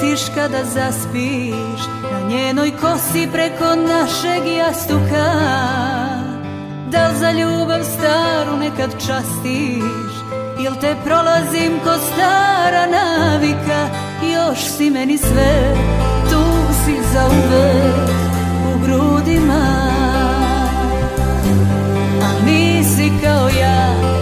sjetiš kada zaspiš, na njenoj kosi preko našeg jastuka. Da li za ljubav staru nekad častiš, jel te prolazim ko stara navika? Još si meni sve, tu si zauvek u grudima. A nisi kao ja,